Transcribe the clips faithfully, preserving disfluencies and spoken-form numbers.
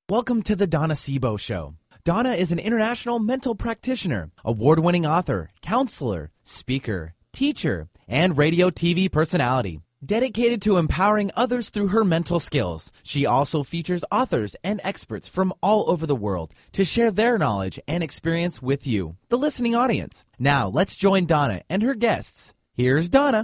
Welcome to the Donna Sebo Show. Donna is an international mental practitioner, award-winning author, counselor, speaker, teacher, and radio T V personality. Dedicated to empowering others through her mental skills, she also features authors and experts from all over the world to share their knowledge and experience with you, the listening audience. Now, let's join Donna and her guests. Here's Donna.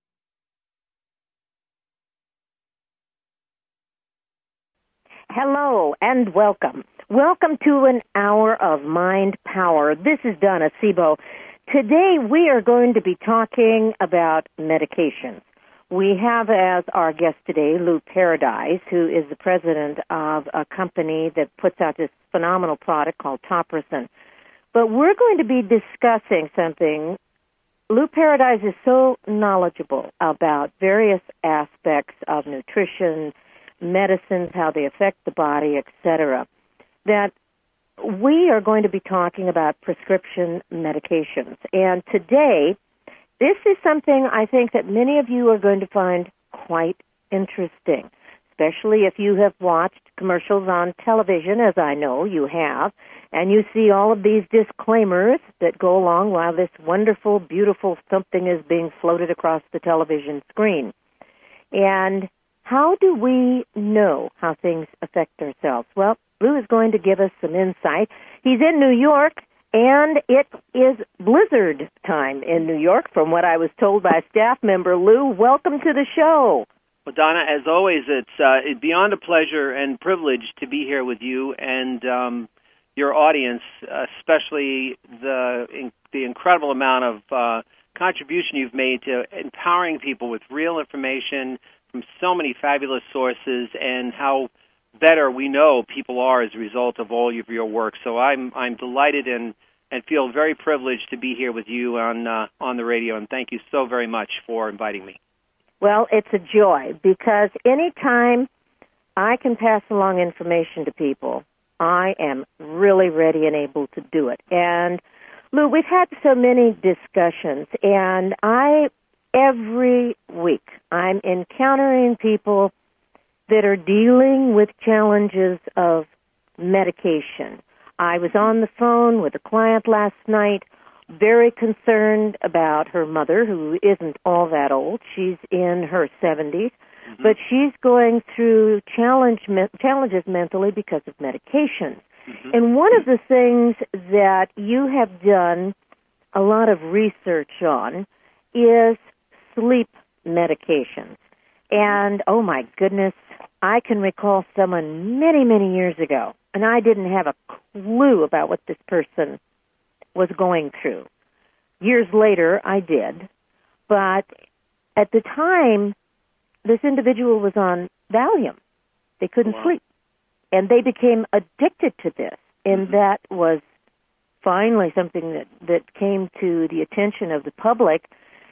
Hello and welcome. Welcome to an hour of mind power. This is Donna Sebo. Today we are going to be talking about medications. We have as our guest today Lou Paradise, who is the president of a company that puts out this phenomenal product called Topricin. But we're going to be discussing something. Lou Paradise is so knowledgeable about various aspects of nutrition, medicines, how they affect the body, et cetera, that we are going to be talking about prescription medications. And today, this is something I think that many of you are going to find quite interesting, especially if you have watched commercials on television, as I know you have, and you see all of these disclaimers that go along while this wonderful, beautiful something is being floated across the television screen. And how do we know how things affect ourselves? Well, Lou is going to give us some insight. He's in New York, and it is blizzard time in New York, from what I was told by a staff member. Lou, welcome to the show. Well, Donna, as always, it's uh, it's beyond a pleasure and privilege to be here with you and um, your audience, especially the in, the incredible amount of uh, contribution you've made to empowering people with real information from so many fabulous sources, and how better we know people are as a result of all of your work. So I'm I'm delighted and, and feel very privileged to be here with you on uh, on the radio, and thank you so very much for inviting me. Well, it's a joy, because anytime I can pass along information to people, I am really ready and able to do it. And Lou, we've had so many discussions, and I every week I'm encountering people that are dealing with challenges of medication. I was on the phone with a client last night, very concerned about her mother, who isn't all that old. She's in her seventies, mm-hmm. but she's going through challenge, challenges mentally because of medications. Mm-hmm. And one of the things that you have done a lot of research on is sleep medications. And, oh my goodness, I can recall someone many, many years ago, and I didn't have a clue about what this person was going through. Years later, I did. But at the time, this individual was on Valium. They couldn't wow. sleep. And they became addicted to this. And mm-hmm. that was finally something that, that came to the attention of the public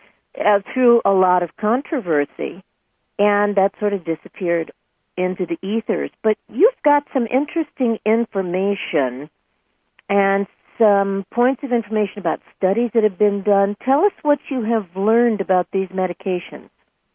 Uh, through a lot of controversy, and that sort of disappeared into the ethers. But you've got some interesting information and some points of information about studies that have been done. Tell us what you have learned about these medications.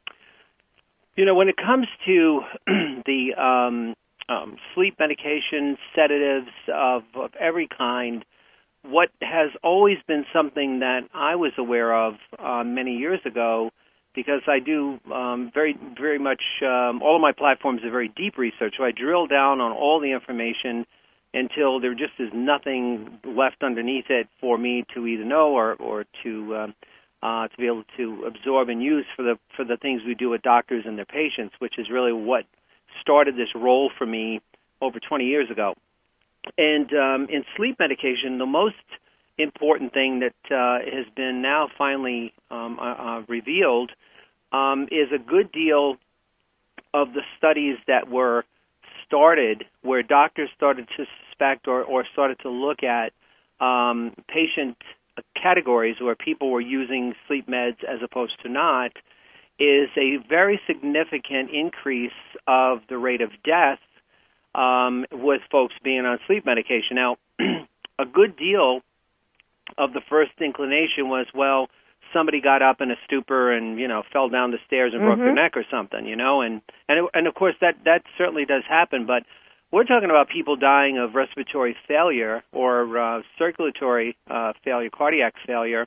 You know, when it comes to the um, um, sleep medications, sedatives of, of every kind, what has always been something that I was aware of uh, many years ago, because I do um, very, very much, um, all of my platforms are very deep research, so I drill down on all the information until there just is nothing left underneath it for me to either know or, or to um, uh, to be able to absorb and use for the for the things we do with doctors and their patients, which is really what started this role for me over twenty years ago. And um, in sleep medication, the most important thing that uh, has been now finally um, uh, uh, revealed um, is a good deal of the studies that were started where doctors started to suspect or, or started to look at um, patient categories where people were using sleep meds as opposed to not, is a very significant increase of the rate of death Um, with folks being on sleep medication. Now, a good deal of the first inclination was, well, somebody got up in a stupor and, you know, fell down the stairs and mm-hmm. broke their neck or something, you know, and and, it, and of course that, that certainly does happen. But we're talking about people dying of respiratory failure or uh, circulatory uh, failure, cardiac failure,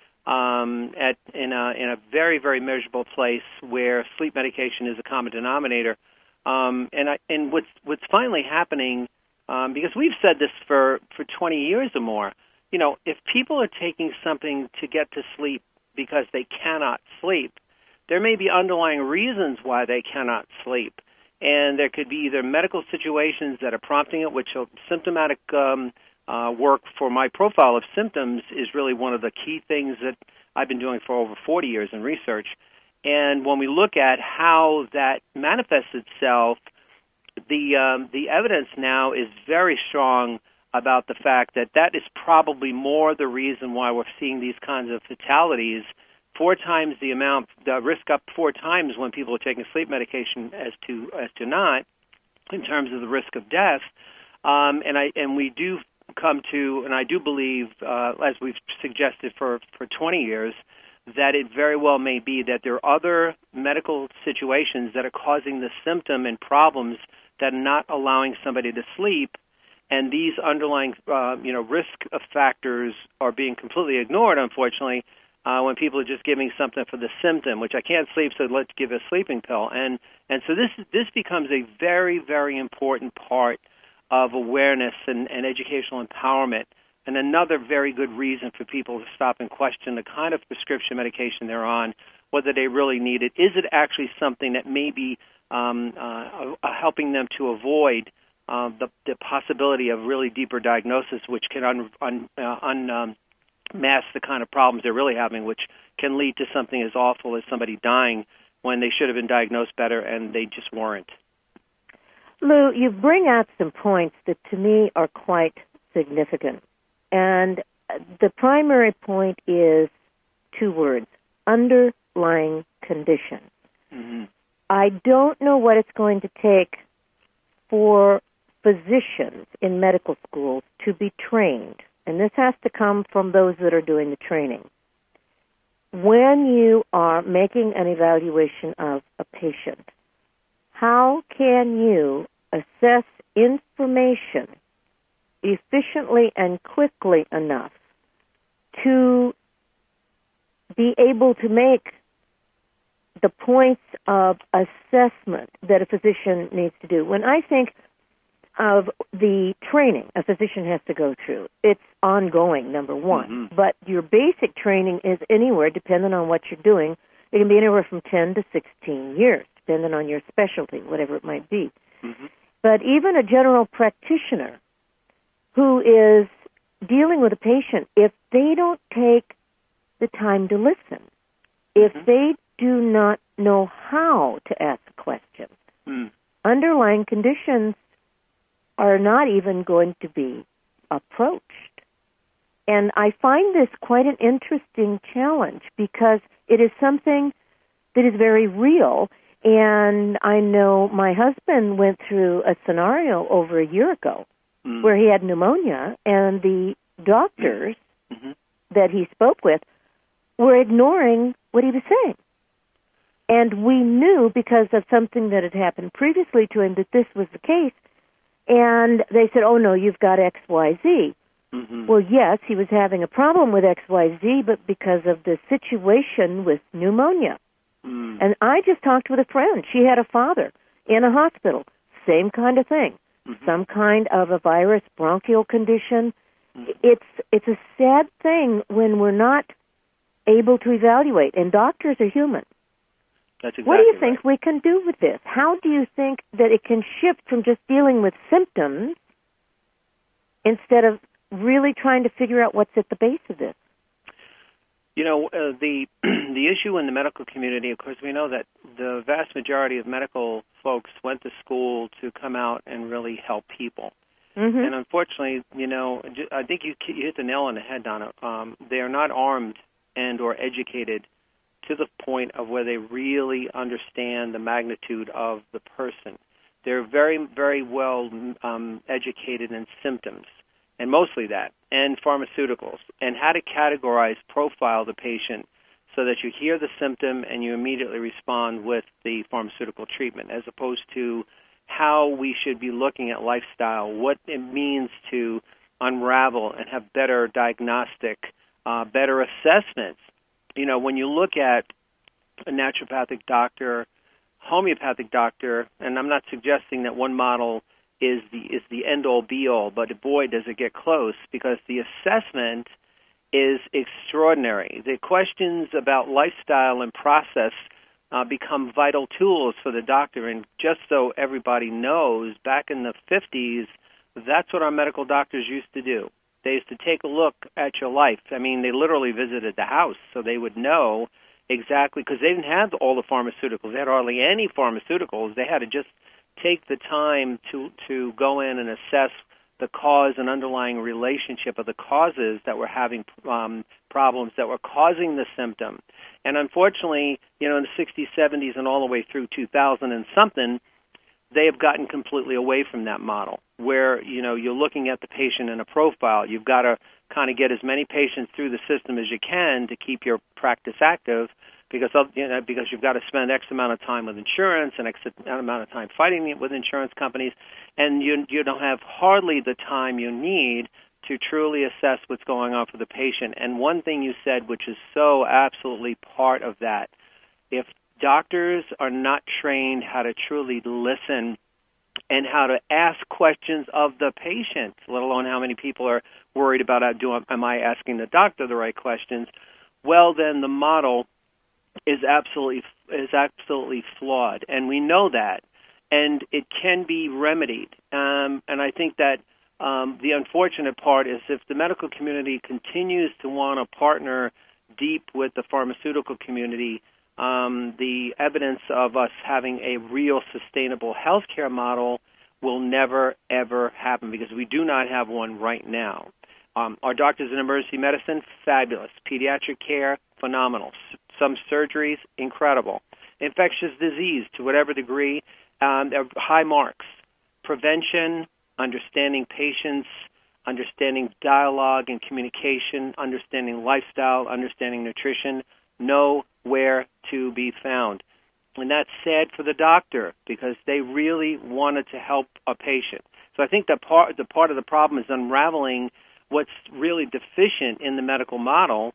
um, at in a in a very very measurable place where sleep medication is a common denominator. Um, and I, and what's what's finally happening, um, because we've said this for, for twenty years or more, you know, if people are taking something to get to sleep because they cannot sleep, there may be underlying reasons why they cannot sleep. And there could be either medical situations that are prompting it, which are symptomatic um, uh, work for my profile of symptoms is really one of the key things that I've been doing for over forty years in research. And when we look at how that manifests itself, the um, the evidence now is very strong about the fact that that is probably more the reason why we're seeing these kinds of fatalities, four times the amount, the risk up four times when people are taking sleep medication as to as to not, in terms of the risk of death. Um, and I and we do come to, and I do believe, uh, as we've suggested for, for twenty years, that it very well may be that there are other medical situations that are causing the symptom and problems that are not allowing somebody to sleep, and these underlying uh, you know, risk factors are being completely ignored, unfortunately, uh, when people are just giving something for the symptom, which I can't sleep, so let's give a sleeping pill. And and so this this becomes a very, very important part of awareness and, and educational empowerment, and another very good reason for people to stop and question the kind of prescription medication they're on, whether they really need it. Is it actually something that may be um, uh, uh, helping them to avoid uh, the, the possibility of really deeper diagnosis, which can un, un, uh, un, um, mask the kind of problems they're really having, which can lead to something as awful as somebody dying when they should have been diagnosed better and they just weren't. Lou, you bring out some points that to me are quite significant. And the primary point is two words, underlying condition. Mm-hmm. I don't know what it's going to take for physicians in medical schools to be trained, and this has to come from those that are doing the training. When you are making an evaluation of a patient, how can you assess information efficiently and quickly enough to be able to make the points of assessment that a physician needs to do? When I think of the training a physician has to go through, it's ongoing, number one. Mm-hmm. But your basic training is anywhere, depending on what you're doing, it can be anywhere from ten to sixteen years, depending on your specialty, whatever it might be. Mm-hmm. But even a general practitioner who is dealing with a patient, if they don't take the time to listen, if mm-hmm. they do not know how to ask questions, mm. underlying conditions are not even going to be approached. And I find this quite an interesting challenge because it is something that is very real. And I know my husband went through a scenario over a year ago mm. where he had pneumonia, and the doctors mm-hmm. that he spoke with were ignoring what he was saying. And we knew because of something that had happened previously to him that this was the case. And they said, oh, no, you've got X Y Z. Mm-hmm. Well, yes, he was having a problem with X Y Z, but because of the situation with pneumonia. Mm. And I just talked with a friend. She had a father in a hospital. Same kind of thing. Mm-hmm. Some kind of a virus, bronchial condition. Mm-hmm. It's it's a sad thing when we're not able to evaluate. And doctors are human. That's exactly what do you right. think we can do with this? How do you think that it can shift from just dealing with symptoms instead of really trying to figure out what's at the base of this? You know, uh, the the issue in the medical community, of course, we know that the vast majority of medical folks went to school to come out and really help people. Mm-hmm. And unfortunately, you know, I think you, you hit the nail on the head, Donna. Um, they are not armed and or educated to the point of where they really understand the magnitude of the person. They're very, very well um, educated in symptoms, and mostly that, and pharmaceuticals, and how to categorize, profile the patient so that you hear the symptom and you immediately respond with the pharmaceutical treatment, as opposed to how we should be looking at lifestyle, what it means to unravel and have better diagnostic, uh, better assessments. You know, when you look at a naturopathic doctor, homeopathic doctor, and I'm not suggesting that one model is the is the end-all, be-all, but boy, does it get close, because the assessment is extraordinary. The questions about lifestyle and process uh, become vital tools for the doctor. And just so everybody knows, back in the fifties, that's what our medical doctors used to do. They used to take a look at your life. I mean, they literally visited the house, so they would know exactly, because they didn't have all the pharmaceuticals. They had hardly any pharmaceuticals. They had to just take the time to, to go in and assess the cause and underlying relationship of the causes that were having um, problems, that were causing the symptom. And unfortunately, you know, in the sixties, seventies, and all the way through two thousand and something, they have gotten completely away from that model, where, you know, you're looking at the patient in a profile. You've got to kind of get as many patients through the system as you can to keep your practice active, because of, you know, because you've got to spend X amount of time with insurance and X amount of time fighting with insurance companies, and you you don't have hardly the time you need to truly assess what's going on for the patient. And one thing you said, which is so absolutely part of that, if doctors are not trained how to truly listen and how to ask questions of the patient, let alone how many people are worried about, uh, do, am I asking the doctor the right questions, well, then the model is absolutely is absolutely flawed, and we know that, and it can be remedied. Um, and I think that um, the unfortunate part is, if the medical community continues to want to partner deep with the pharmaceutical community, um, the evidence of us having a real sustainable healthcare model will never, ever happen, because we do not have one right now. Um, our doctors in emergency medicine, fabulous. Pediatric care, phenomenal. Some surgeries, incredible. Infectious disease, to whatever degree, um, high marks. Prevention, understanding patients, understanding dialogue and communication, understanding lifestyle, understanding nutrition, nowhere to be found. And that's sad for the doctor, because they really wanted to help a patient. So I think that part, the part of the problem is unraveling what's really deficient in the medical model,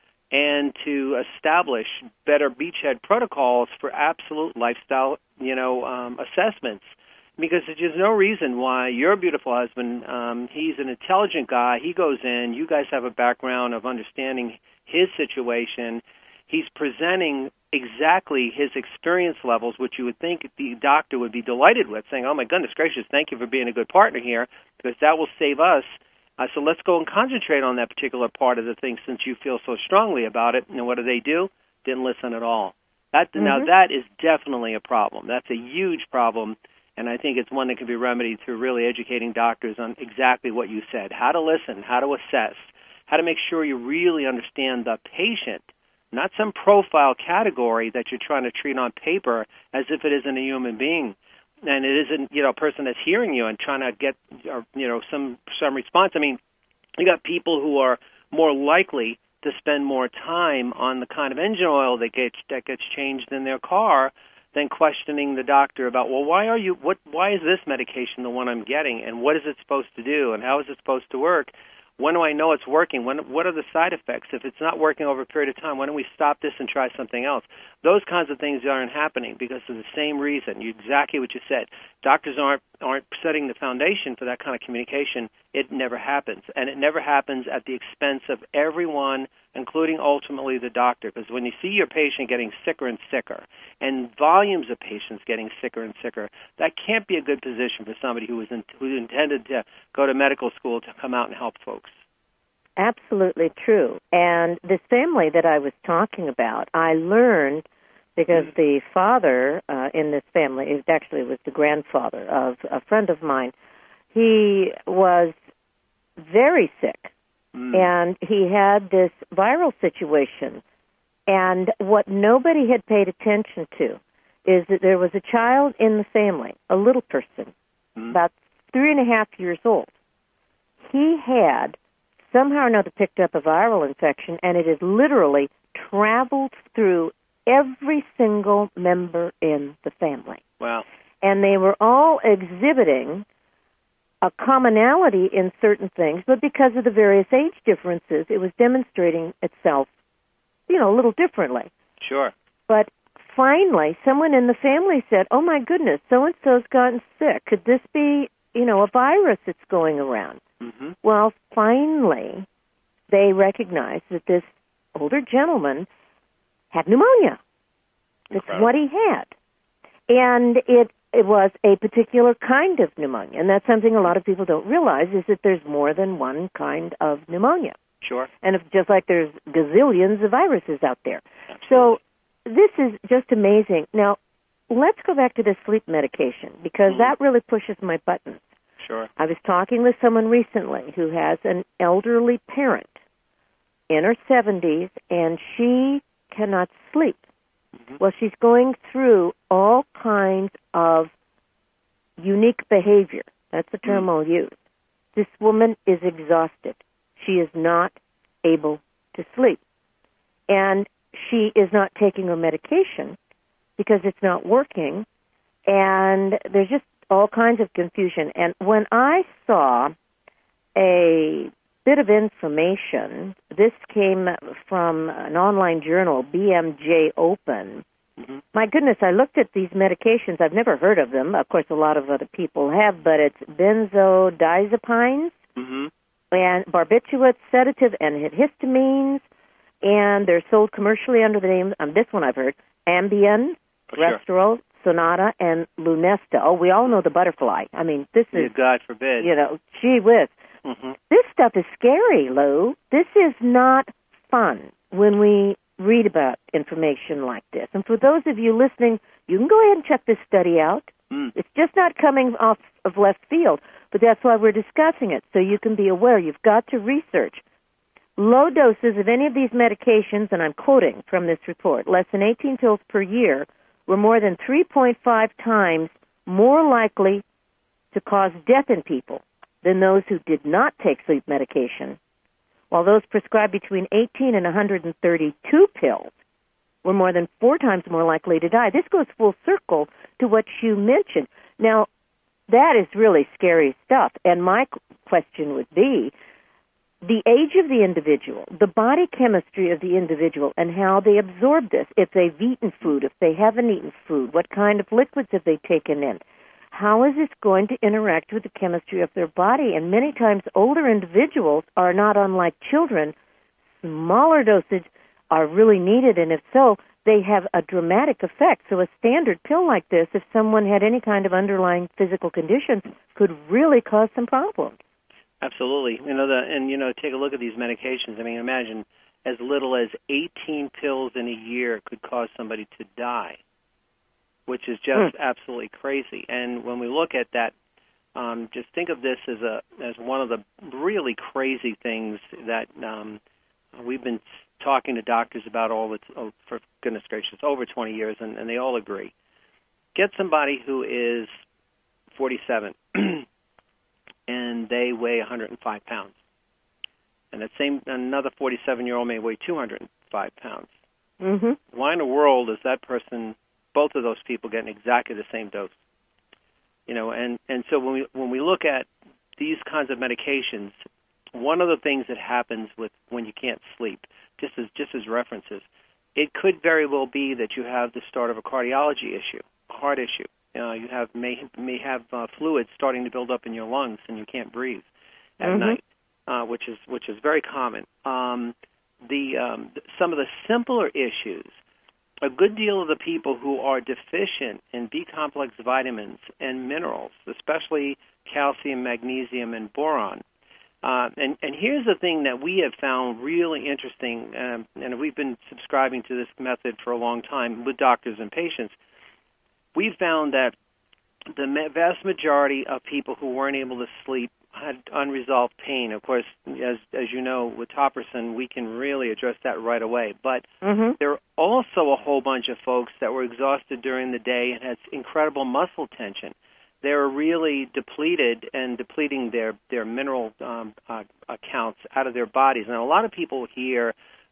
and to establish better beachhead protocols for absolute lifestyle, you know, um, assessments. Because there's no reason why your beautiful husband, um, he's an intelligent guy, he goes in, you guys have a background of understanding his situation, he's presenting exactly his experience levels, which you would think the doctor would be delighted with, saying, oh my goodness gracious, thank you for being a good partner here, because that will save us. Uh, so let's go and concentrate on that particular part of the thing, since you feel so strongly about it. And what do they do? Didn't listen at all. That, mm-hmm. Now, that is definitely a problem. That's a huge problem, and I think it's one that can be remedied through really educating doctors on exactly what you said, how to listen, how to assess, how to make sure you really understand the patient, not some profile category that you're trying to treat on paper as if it isn't a human being. And it isn't, you know, a person that's hearing you and trying to get, or, you know, some some response. I mean, you got people who are more likely to spend more time on the kind of engine oil that gets that gets changed in their car than questioning the doctor about, well, why are you, what, why is this medication the one I'm getting, and what is it supposed to do, and how is it supposed to work? When do I know it's working? When, what are the side effects? If it's not working over a period of time, why don't we stop this and try something else? Those kinds of things aren't happening because of the same reason. You, exactly what you said. Doctors aren't aren't setting the foundation for that kind of communication. It never happens. And it never happens at the expense of everyone, including ultimately the doctor. Because when you see your patient getting sicker and sicker, and volumes of patients getting sicker and sicker, that can't be a good position for somebody who was in, who intended to go to medical school to come out and help folks. Absolutely true. And this family that I was talking about, I learned because mm-hmm. the father uh, in this family, it actually was the grandfather of a friend of mine, he was very sick, mm. and he had this viral situation. And what nobody had paid attention to is that there was a child in the family, a little person, mm. about three and a half years old. He had somehow or another picked up a viral infection, and it has literally traveled through every single member in the family. Wow. and they were all exhibiting a commonality in certain things, but because of the various age differences, it was demonstrating itself, you know, a little differently. Sure. But finally, someone in the family said, oh, my goodness, so-and-so's gotten sick. Could this be, you know, a virus that's going around? Mm-hmm. Well, finally, they recognized that this older gentleman had pneumonia. That's Incredible. what he had. And it it was a particular kind of pneumonia. And that's something a lot of people don't realize, is that there's more than one kind of pneumonia. Sure. And if, just like there's gazillions of viruses out there. Absolutely. So this is just amazing. Now, let's go back to the sleep medication, because Mm-hmm. that really pushes my buttons. Sure. I was talking with someone recently who has an elderly parent in her seventies, and she cannot sleep. Mm-hmm. Well, she's going through all kinds of unique behavior. That's the term Mm-hmm. I'll use. This woman is exhausted. She is not able to sleep. And she is not taking her medication because it's not working. And there's just all kinds of confusion. And when I saw a bit of information, this came from an online journal, B M J Open. Mm-hmm. My goodness, I looked at these medications. I've never heard of them. Of course, a lot of other people have, but it's benzodiazepines Mm-hmm. and barbiturates, sedative antihistamines, and they're sold commercially under the name, um, this one I've heard, Ambien, Oh, sure. Restorol, Sonata, and Lunesta. Oh, we all know the butterfly. I mean, this is, God forbid. you know, gee whiz. Mm-hmm. This stuff is scary, Lou. This is not fun when we read about information like this. And for those of you listening, you can go ahead and check this study out. Mm. It's just not coming off of left field, but that's why we're discussing it, so you can be aware. You've got to research. Low doses of any of these medications, and I'm quoting from this report, less than eighteen pills per year, were more than three point five times more likely to cause death in people than those who did not take sleep medication, while those prescribed between eighteen and one hundred thirty-two pills were more than four times more likely to die. This goes full circle to what you mentioned. Now, that is really scary stuff, and my question would be, the age of the individual, the body chemistry of the individual, and how they absorb this, if they've eaten food, if they haven't eaten food, what kind of liquids have they taken in, how is this going to interact with the chemistry of their body? And many times older individuals are not unlike children. Smaller dosage are really needed, and if so, they have a dramatic effect. So a standard pill like this, if someone had any kind of underlying physical conditions, could really cause some problems. Absolutely. You know, the, and, you know, take a look at these medications. I mean, imagine as little as eighteen pills in a year could cause somebody to die, which is just mm. absolutely crazy. And when we look at that, um, just think of this as a as one of the really crazy things that um, we've been talking to doctors about all the, oh, for goodness gracious, over twenty years, and, and they all agree. Get somebody who is forty-seven, and they weigh one hundred five pounds. And that same another forty-seven-year-old may weigh two hundred five pounds. Mm-hmm. Why in the world is that person, both of those people, getting exactly the same dose? You know, and, and so when we when we look at these kinds of medications, one of the things that happens with when you can't sleep, just as just as references, it could very well be that you have the start of a cardiology issue, a heart issue. Uh, you have may may have uh, fluids starting to build up in your lungs, and you can't breathe at mm-hmm. night, uh, which is which is very common. Um, the um, some of the simpler issues. A good deal of the people who are deficient in B-complex vitamins and minerals, especially calcium, magnesium, and boron. Uh, and, and here's the thing that we have found really interesting, um, and we've been subscribing to this method for a long time with doctors and patients. We found that the vast majority of people who weren't able to sleep had unresolved pain. Of course, as as you know, with Topricin, we can really address that right away. But mm-hmm. there are also a whole bunch of folks that were exhausted during the day and had incredible muscle tension. They were really depleted and depleting their, their mineral um, uh, accounts out of their bodies. And a lot of people hear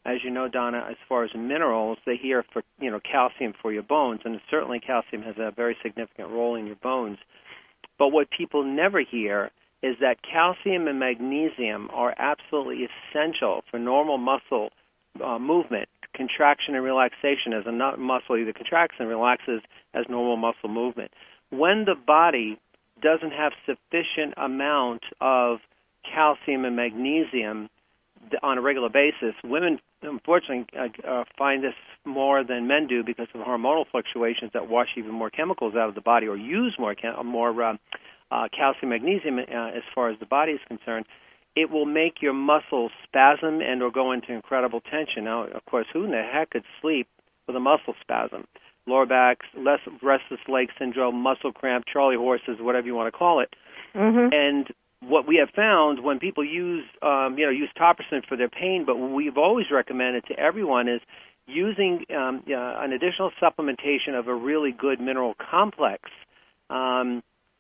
as you know, Donna, as far as minerals, they hear for, you know, calcium for your bones, and certainly calcium has a very significant role in your bones. But what people never hear is that calcium and magnesium are absolutely essential for normal muscle uh, movement, contraction and relaxation, as a muscle either contracts and relaxes as normal muscle movement. When the body doesn't have sufficient amount of calcium and magnesium on a regular basis, women unfortunately uh, find this more than men do because of hormonal fluctuations that wash even more chemicals out of the body or use more more uh, uh, calcium magnesium uh, as far as the body is concerned. It will make your muscles spasm and or go into incredible tension. Now, of course, who in the heck could sleep with a muscle spasm? Lower back, less restless leg syndrome, muscle cramp, Charlie horses, whatever you want to call it. Mm-hmm. And what we have found when people use, um, you know, use Topricin for their pain, but what we've always recommended to everyone is using um, uh, an additional supplementation of a really good mineral complex, um,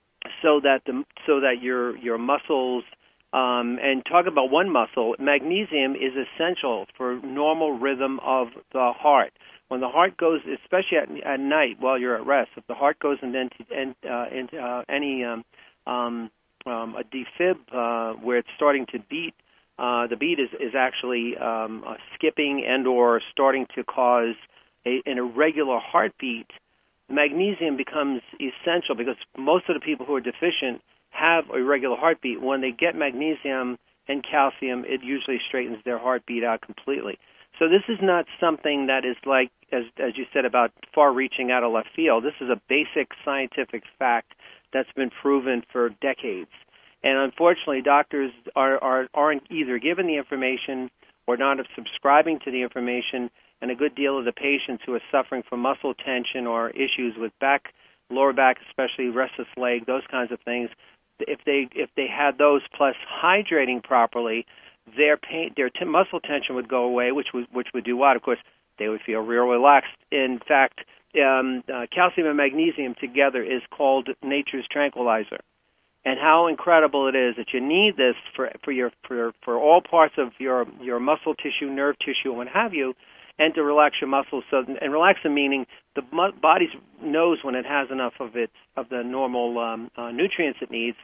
so that the so that your your muscles. Um, and talk about one muscle, magnesium is essential for normal rhythm of the heart. When the heart goes, especially at, at night while you're at rest, if the heart goes into, in, uh, into uh, any um, um, um, a defib uh, where it's starting to beat, uh, the beat is, is actually um, uh, skipping and or starting to cause a, an irregular heartbeat, magnesium becomes essential because most of the people who are deficient have a regular heartbeat. When they get magnesium and calcium, it usually straightens their heartbeat out completely. So this is not something that is like, as as you said, about far-reaching out of left field. This is a basic scientific fact that's been proven for decades. And unfortunately, doctors are, are, aren't either given the information or not subscribing to the information, and a good deal of the patients who are suffering from muscle tension or issues with back, lower back, especially restless leg, those kinds of things, if they if they had those plus hydrating properly, their pain, their t- muscle tension would go away, which would which would do what? Of course, they would feel real relaxed. In fact, um, uh, calcium and magnesium together is called nature's tranquilizer. And how incredible it is that you need this for for your for for all parts of your your muscle tissue, nerve tissue, and what have you, and to relax your muscles. So, and relax them meaning the body knows when it has enough of its of the normal um, uh, nutrients it needs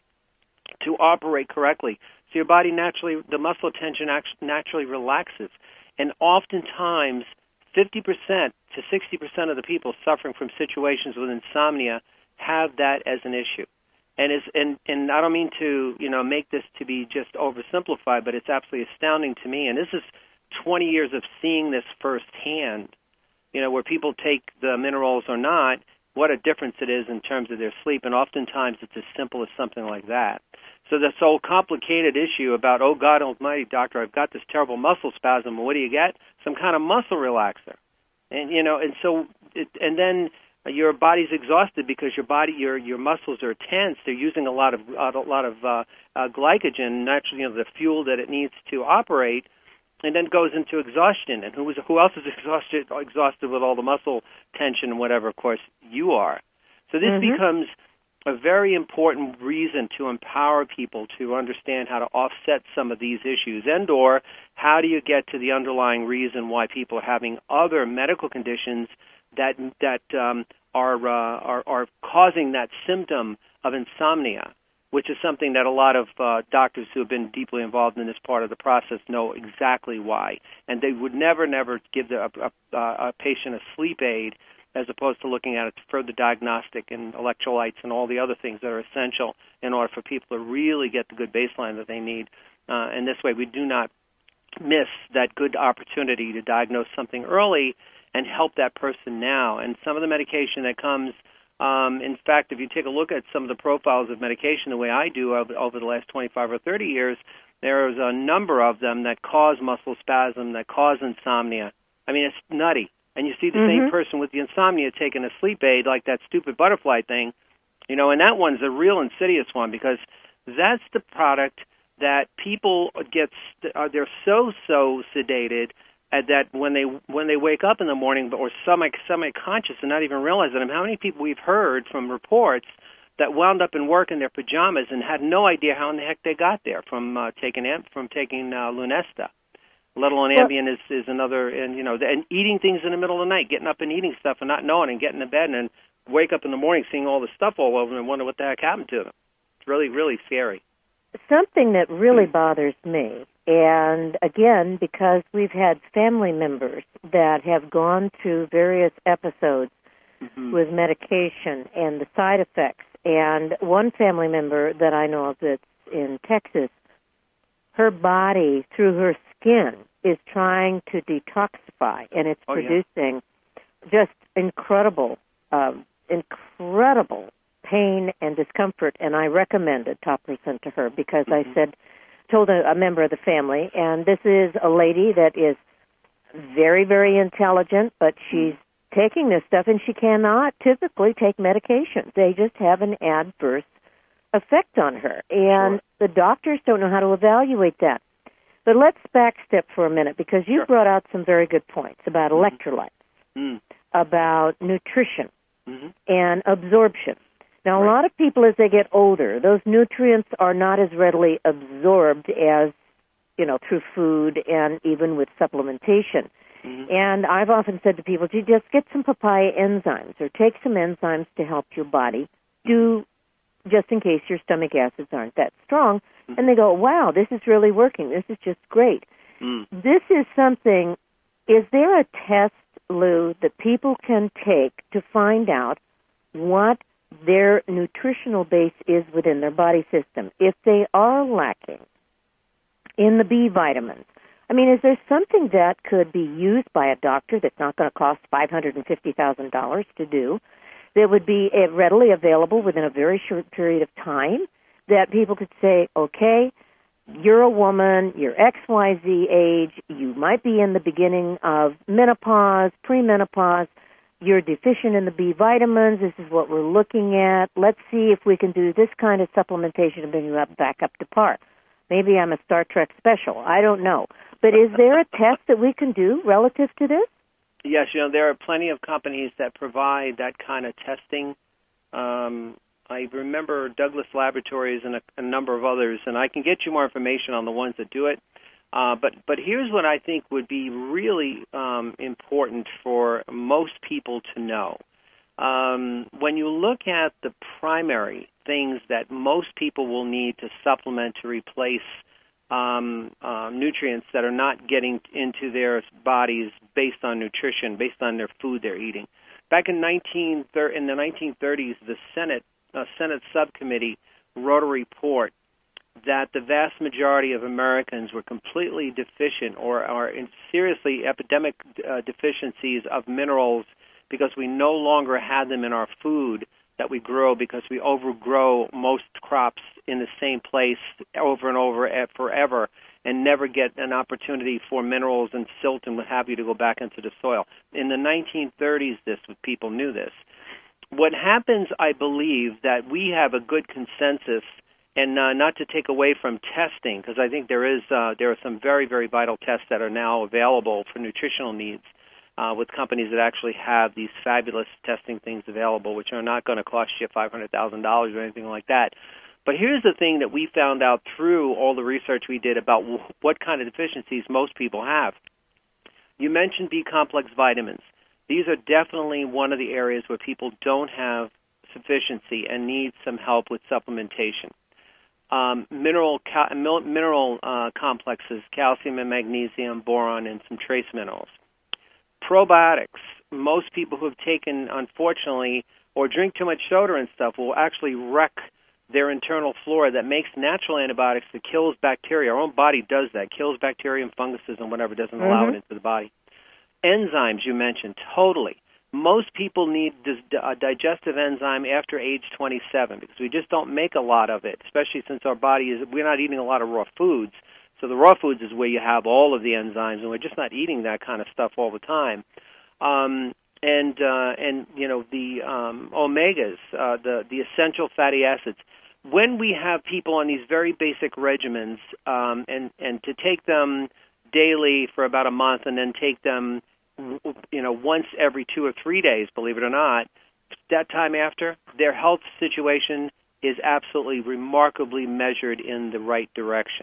to operate correctly. So your body naturally, the muscle tension actually naturally relaxes. And oftentimes, fifty percent to sixty percent of the people suffering from situations with insomnia have that as an issue. And is and, and I don't mean to you know make this to be just oversimplified, but it's absolutely astounding to me. And this is twenty years of seeing this firsthand, you know, where people take the minerals or not, what a difference it is in terms of their sleep. And oftentimes it's as simple as something like that. So this whole complicated issue about, oh, God almighty, doctor, I've got this terrible muscle spasm. What do you get? Some kind of muscle relaxer. And, you know, and so, it, and then your body's exhausted because your body, your your muscles are tense. They're using a lot of a lot of uh, uh, glycogen, naturally, you know, the fuel that it needs to operate, and then goes into exhaustion. And who is who else is exhausted exhausted with all the muscle tension and whatever? Of course, you are. So this mm-hmm. becomes a very important reason to empower people to understand how to offset some of these issues, and or how do you get to the underlying reason why people are having other medical conditions that that um, are, uh, are are causing that symptom of insomnia, which is something that a lot of uh, doctors who have been deeply involved in this part of the process know exactly why. And they would never, never give the, a, a, a patient a sleep aid as opposed to looking at it for the diagnostic and electrolytes and all the other things that are essential in order for people to really get the good baseline that they need. Uh, and this way we do not miss that good opportunity to diagnose something early and help that person now. And some of the medication that comes, um, in fact, if you take a look at some of the profiles of medication the way I do over, over the last twenty-five or thirty years, there's a number of them that cause muscle spasm, that cause insomnia. I mean, it's nutty. And you see the mm-hmm. same person with the insomnia taking a sleep aid like that stupid butterfly thing, you know, and that one's a real insidious one because that's the product that people get, uh, they're so, so sedated uh, that when they when they wake up in the morning or semi, semi-conscious and not even realize it. I mean, how many people we've heard from reports that wound up in work in their pajamas and had no idea how in the heck they got there from uh, taking from taking uh, Lunesta. let alone Well, Ambien is, is another, and, you know, and eating things in the middle of the night, getting up and eating stuff and not knowing and getting to bed and then wake up in the morning seeing all this stuff all over them and wonder what the heck happened to them. It's really, really scary. something that really bothers me, and again, because we've had family members that have gone through various episodes Mm-hmm. with medication and the side effects, and one family member that I know of that's in Texas, her body, through her skin, is trying to detoxify, and it's Oh, yeah. producing just incredible, um, incredible pain and discomfort, and I recommended Top Percent to her because Mm-hmm. I said, told a, a member of the family, and this is a lady that is very, very intelligent, but she's taking this stuff, and she cannot typically take medications. They just have an adverse effect on her, and Sure. the doctors don't know how to evaluate that. But let's backstep for a minute, because you Sure. brought out some very good points about Mm-hmm. electrolytes, Mm. about nutrition, Mm-hmm. and absorption. Now, a Right. lot of people, as they get older, those nutrients are not as readily absorbed as, you know, through food and even with supplementation. Mm-hmm. And I've often said to people, you just get some papaya enzymes or take some enzymes to help your body do, just in case your stomach acids aren't that strong. And they go, wow, this is really working. This is just great. Mm. This is something, is there a test, Lou, that people can take to find out what their nutritional base is within their body system? If they are lacking in the B vitamins, I mean, is there something that could be used by a doctor that's not going to cost five hundred fifty thousand dollars to do, that would be uh, readily available within a very short period of time, that people could say, okay, you're a woman, you're X Y Z age, you might be in the beginning of menopause, premenopause, you're deficient in the B vitamins, this is what we're looking at, let's see if we can do this kind of supplementation to bring you up back up to par. Maybe I'm a Star Trek special, I don't know. But is there a test that we can do relative to this? Yes, you know, there are plenty of companies that provide that kind of testing. Um, I remember Douglas Laboratories and a, a number of others, and I can get you more information on the ones that do it. Uh, but, but here's what I think would be really um, important for most people to know. Um, when you look at the primary things that most people will need to supplement to replace Um, uh, nutrients that are not getting into their bodies based on nutrition, based on their food they're eating. Back in nineteen in the nineteen thirties, the Senate uh, Senate subcommittee wrote a report that the vast majority of Americans were completely deficient or are in seriously epidemic uh, deficiencies of minerals because we no longer had them in our food that we grow because we overgrow most crops in the same place over and over forever and never get an opportunity for minerals and silt and what have you to go back into the soil. In the nineteen thirties, this people knew this. What happens, I believe, that we have a good consensus, and uh, not to take away from testing, because I think there is uh, there are some very, very vital tests that are now available for nutritional needs. Uh, with companies that actually have these fabulous testing things available, which are not going to cost you five hundred thousand dollars or anything like that. But here's the thing that we found out through all the research we did about w- what kind of deficiencies most people have. You mentioned B-complex vitamins. These are definitely one of the areas where people don't have sufficiency and need some help with supplementation. Um, mineral cal- mineral uh, complexes, calcium and magnesium, boron, and some trace minerals. Probiotics. Most people who have taken, unfortunately, or drink too much soda and stuff will actually wreck their internal flora that makes natural antibiotics that kills bacteria. Our own body does that, kills bacteria and funguses and whatever, doesn't allow Mm-hmm. it into the body. Enzymes, you mentioned, totally. Most people need this a digestive enzyme after age twenty-seven because we just don't make a lot of it, especially since our body is, we're not eating a lot of raw foods. So the raw foods is where you have all of the enzymes, and we're just not eating that kind of stuff all the time. Um, and uh, and you know the um, omegas, uh, the the essential fatty acids. When we have people on these very basic regimens, um, and and to take them daily for about a month, and then take them, you know, once every two or three days, believe it or not, that time after, their health situation is absolutely remarkably measured in the right direction.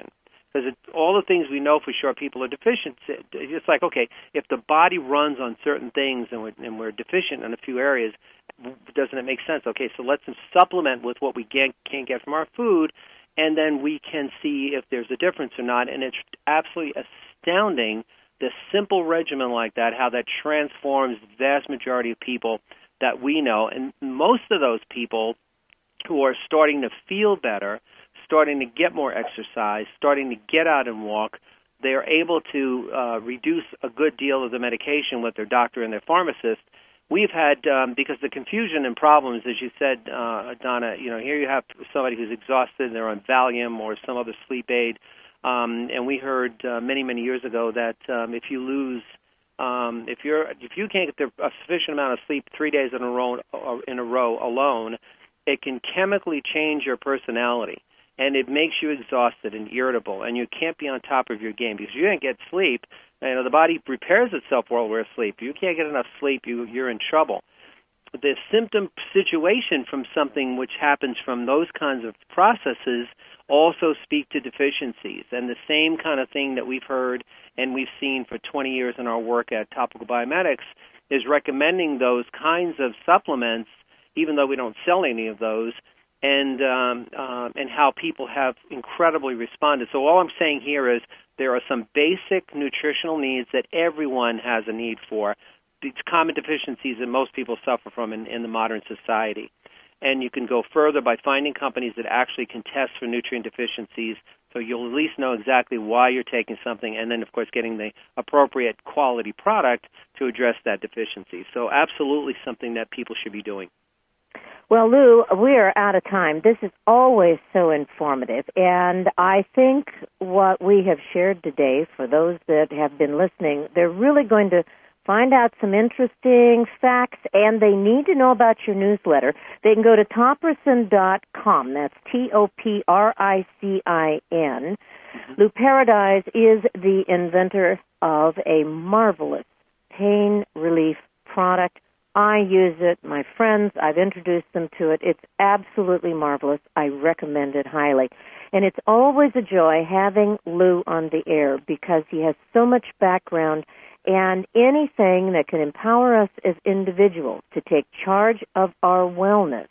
Because all the things we know for sure people are deficient. It's like, okay, if the body runs on certain things and we're, and we're deficient in a few areas, doesn't it make sense? Okay, so let's supplement with what we can't, can't get from our food, and then we can see if there's a difference or not. And it's absolutely astounding, the simple regimen like that, how that transforms the vast majority of people that we know. And most of those people who are starting to feel better, starting to get more exercise, starting to get out and walk, they're able to uh, reduce a good deal of the medication with their doctor and their pharmacist. We've had, um, because the confusion and problems, as you said, uh, Donna, you know, here you have somebody who's exhausted, they're on Valium or some other sleep aid, um, and we heard uh, many, many years ago that um, if you lose, um, if you're, if you can't get a sufficient amount of sleep three days in a row, in a row alone, it can chemically change your personality, and it makes you exhausted and irritable, and you can't be on top of your game because you didn't get sleep. You know, the body repairs itself while we're asleep. You can't get enough sleep, you, you're in trouble. The symptom situation from something which happens from those kinds of processes also speak to deficiencies. And the same kind of thing that we've heard and we've seen for twenty years in our work at Topical Biomedics is recommending those kinds of supplements, even though we don't sell any of those, and um, uh, and how people have incredibly responded. So all I'm saying here is there are some basic nutritional needs that everyone has a need for. These common deficiencies that most people suffer from in, in the modern society. And you can go further by finding companies that actually can test for nutrient deficiencies, so you'll at least know exactly why you're taking something, and then, of course, getting the appropriate quality product to address that deficiency. So absolutely something that people should be doing. Well, Lou, we are out of time. This is always so informative, and I think what we have shared today, for those that have been listening, they're really going to find out some interesting facts, and they need to know about your newsletter. They can go to topricin dot com. That's T O P R I C I N. Mm-hmm. Lou Paradise is the inventor of a marvelous pain relief product. I use it. My friends, I've introduced them to it. It's absolutely marvelous. I recommend it highly. And it's always a joy having Lou on the air because he has so much background and anything that can empower us as individuals to take charge of our wellness,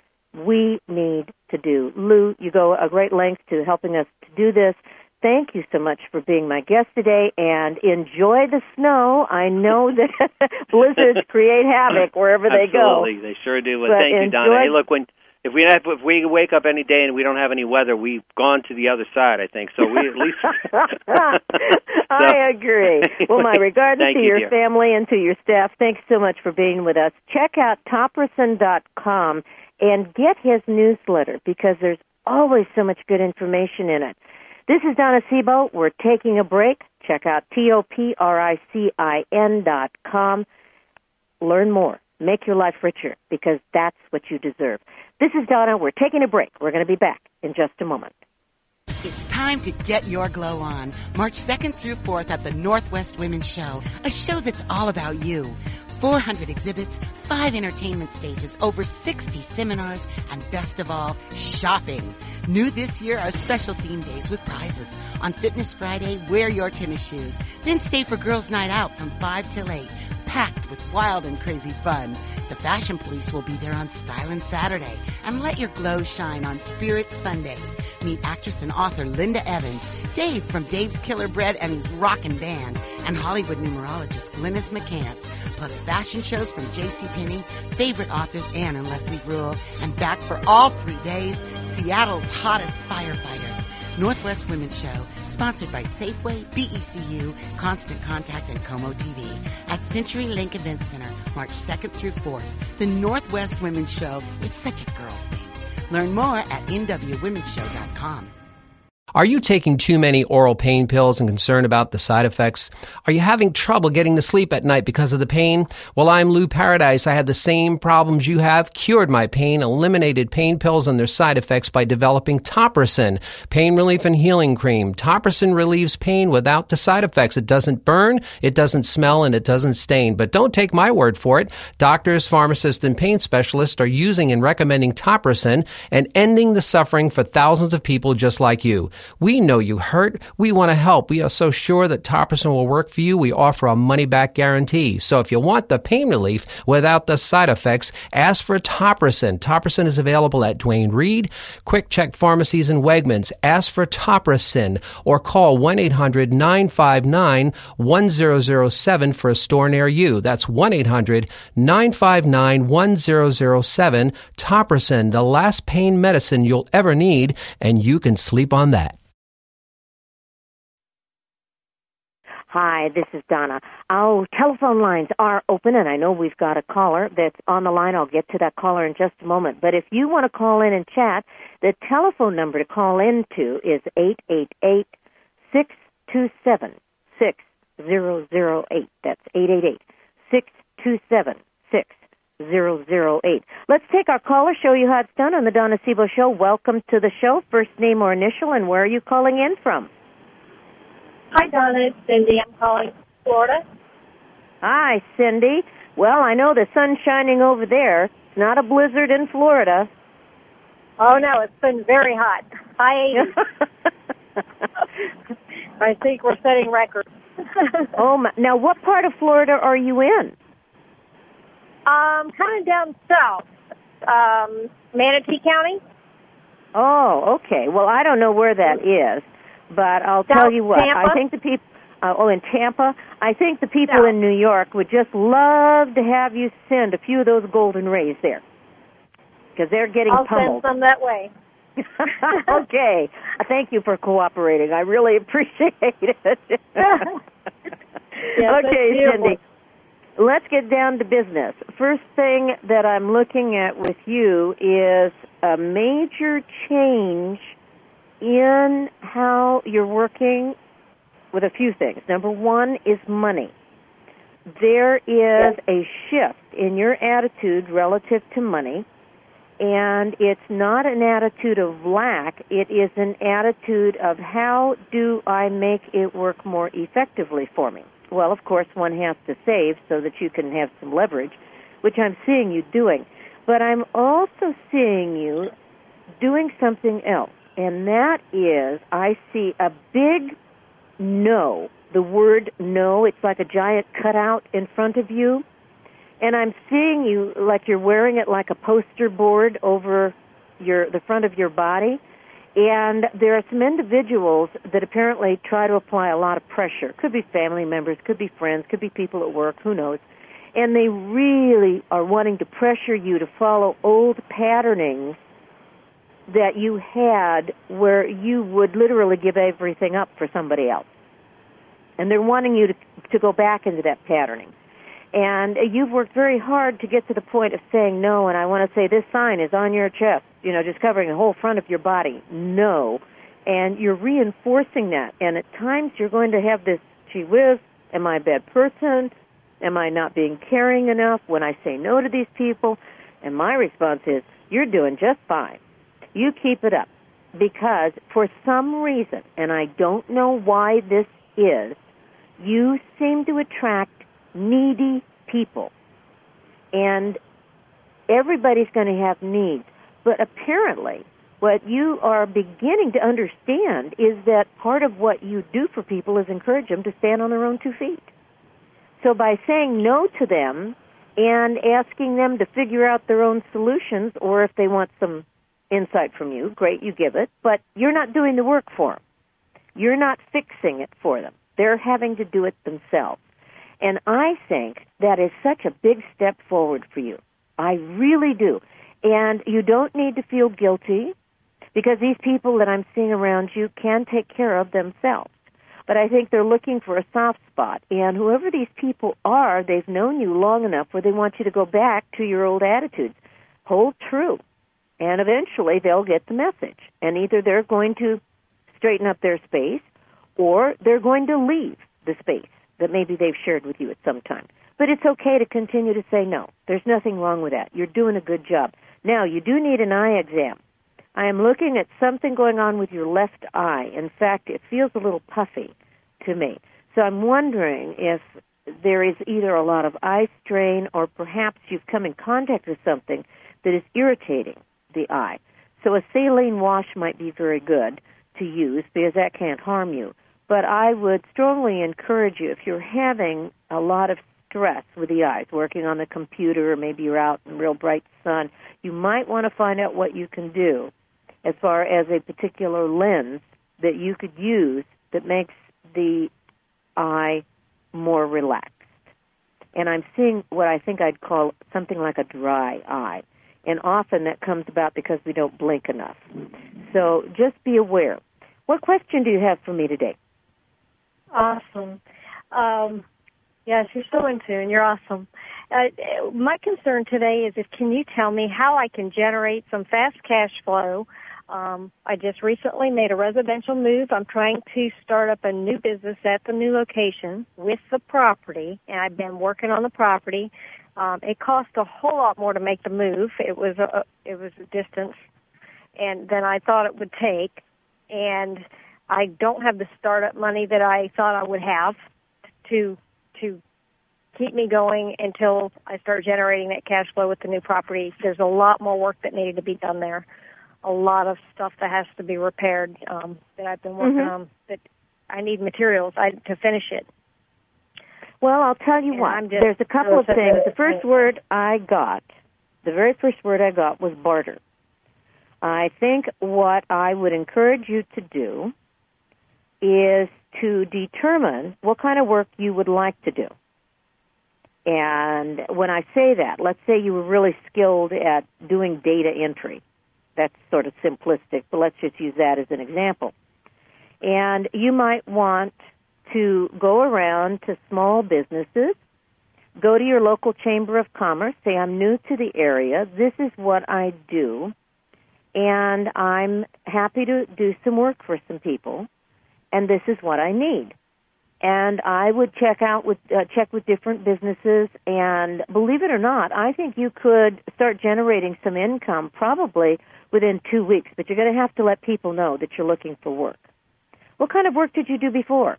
we need to do. Lou, you go a great length to helping us to do this. Thank you so much for being my guest today, and enjoy the snow. I know that blizzards create havoc wherever they go. Absolutely, they sure do. Well, thank you, Donna. Hey, look, when if we have, if we wake up any day and we don't have any weather, we've gone to the other side, I think. So we at least. I agree. Well, my regards to you, your dear. family and to your staff. Thanks so much for being with us. Check out topricin dot com and get his newsletter because there's always so much good information in it. This is Donna Sebo. We're taking a break. Check out T O P R I C I N dot com. Learn more. Make your life richer because that's what you deserve. This is Donna. We're taking a break. We're going to be back in just a moment. It's time to get your glow on. March second through fourth at the Northwest Women's Show, a show that's all about you. four hundred exhibits, five entertainment stages, over sixty seminars, and best of all, shopping. New this year are special theme days with prizes. On Fitness Friday, wear your tennis shoes. Then stay for Girls' Night Out from five till eight, packed with wild and crazy fun. The Fashion Police will be there on Stylin' Saturday, and let your glow shine on Spirit Sunday. Meet actress and author Linda Evans, Dave from Dave's Killer Bread and his Rockin' Band, and Hollywood numerologist Glynis McCants, plus fashion shows from JCPenney, favorite authors Anne and Leslie Rule, and back for all three days, Seattle's hottest firefighters. Northwest Women's Show, sponsored by Safeway, B E C U, Constant Contact, and Como T V at Century Link Event Center, March second through fourth. The Northwest Women's Show, it's such a girl thing. Learn more at N W women's show dot com. Are you taking too many oral pain pills and concerned about the side effects? Are you having trouble getting to sleep at night because of the pain? Well, I'm Lou Paradise. I had the same problems you have, cured my pain, eliminated pain pills and their side effects by developing Topricin, pain relief and healing cream. Topricin relieves pain without the side effects. It doesn't burn, it doesn't smell, and it doesn't stain. But don't take my word for it. Doctors, pharmacists, and pain specialists are using and recommending Topricin and ending the suffering for thousands of people just like you. We know you hurt. We want to help. We are so sure that Topricin will work for you. We offer a money-back guarantee. So if you want the pain relief without the side effects, ask for Topricin. Topricin is available at Duane Reade, Quick Check Pharmacies, and Wegmans. Ask for Topricin or call one eight hundred nine five nine one zero zero seven for a store near you. That's one eight hundred nine five nine one zero zero seven. Topricin, the last pain medicine you'll ever need, and you can sleep on that. Hi, this is Donna. Our telephone lines are open, and I know we've got a caller that's on the line. I'll get to that caller in just a moment. But if you want to call in and chat, the telephone number to call into is eight eight eight, six two seven, six zero zero eight. That's eight eight eight, six two seven, six zero zero eight. Let's take our caller, show you how it's done on the Donna Sebo Show. Welcome to the show. First name or initial, and where are you calling in from? Hi, Donna. It's Cindy. I'm calling from Florida. Hi, Cindy. Well, I know the sun's shining over there. It's not a blizzard in Florida. Oh, no. It's been very hot. High eighties. I think we're setting records. Oh, my. Now, what part of Florida are you in? Um, kind of down south, um, Manatee County. Oh, okay. Well, I don't know where that is, but I'll South tell you what. Tampa? I think the people. Uh, oh, in Tampa. I think the people South. in New York would just love to have you send a few of those golden rays there, because they're getting I'll pummeled. send some that way. Okay. Thank you for cooperating. I really appreciate it. Yes, okay, that's Cindy. Let's get down to business. First thing that I'm looking at with you is a major change in how you're working with a few things. Number one is money. There is a shift in your attitude relative to money, and it's not an attitude of lack. It is an attitude of how do I make it work more effectively for me? Well, of course, one has to save so that you can have some leverage, which I'm seeing you doing. But I'm also seeing you doing something else, and that is I see a big no. The word no, it's like a giant cutout in front of you, and I'm seeing you like you're wearing it like a poster board over your the front of your body. And there are some individuals that apparently try to apply a lot of pressure. Could be family members, could be friends, could be people at work, who knows. And they really are wanting to pressure you to follow old patternings that you had where you would literally give everything up for somebody else. And they're wanting you to, to go back into that patterning. And you've worked very hard to get to the point of saying no, and I want to say this sign is on your chest, you know, just covering the whole front of your body, no. And you're reinforcing that. And at times you're going to have this, gee whiz, am I a bad person? Am I not being caring enough when I say no to these people? And my response is, you're doing just fine. You keep it up. Because for some reason, and I don't know why this is, you seem to attract needy people. And everybody's going to have needs. But apparently, what you are beginning to understand is that part of what you do for people is encourage them to stand on their own two feet. So by saying no to them and asking them to figure out their own solutions, or if they want some insight from you, great, you give it, but you're not doing the work for them. You're not fixing it for them. They're having to do it themselves. And I think that is such a big step forward for you. I really do. And you don't need to feel guilty, because these people that I'm seeing around you can take care of themselves. But I think they're looking for a soft spot. And whoever these people are, they've known you long enough where they want you to go back to your old attitudes. Hold true. And eventually they'll get the message. And either they're going to straighten up their space, or they're going to leave the space that maybe they've shared with you at some time. But it's okay to continue to say no. There's nothing wrong with that. You're doing a good job. Now, you do need an eye exam. I am looking at something going on with your left eye. In fact, it feels a little puffy to me. So I'm wondering if there is either a lot of eye strain, or perhaps you've come in contact with something that is irritating the eye. So a saline wash might be very good to use because that can't harm you. But I would strongly encourage you, if you're having a lot of stress with the eyes, working on the computer, or maybe you're out in real bright sun, you might want to find out what you can do as far as a particular lens that you could use that makes the eye more relaxed. And I'm seeing what I think I'd call something like a dry eye. And often that comes about because we don't blink enough. So just be aware. What question do you have for me today? Awesome. Um, yes, you're so in tune. You're awesome. Uh, my concern today is if can you tell me how I can generate some fast cash flow. Um, I just recently made a residential move. I'm trying to start up a new business at the new location with the property, and I've been working on the property. Um, it cost a whole lot more to make the move. It was a it was a distance, and than I thought it would take. And I don't have the startup money that I thought I would have to to keep me going until I start generating that cash flow with the new property. There's a lot more work that needed to be done there. A lot of stuff that has to be repaired um, that I've been working mm-hmm. on. That I need materials I, to finish it. Well, I'll tell you and what. There's a couple of things. The first word I got, the very first word I got was barter. I think what I would encourage you to do is to determine what kind of work you would like to do. And when I say that, let's say you were really skilled at doing data entry. That's sort of simplistic, but let's just use that as an example. And you might want to go around to small businesses, go to your local chamber of commerce, say, I'm new to the area, this is what I do, and I'm happy to do some work for some people, and this is what I need. And I would check out with uh, check with different businesses, and believe it or not, I think you could start generating some income probably within two weeks, but you're going to have to let people know that you're looking for work. What kind of work did you do before?